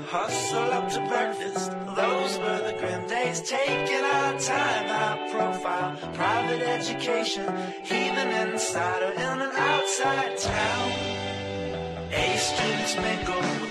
Hustle up to breakfast, those were the grim days. Taking our time, high profile, private education, heathen insider in an outside town. A students mingle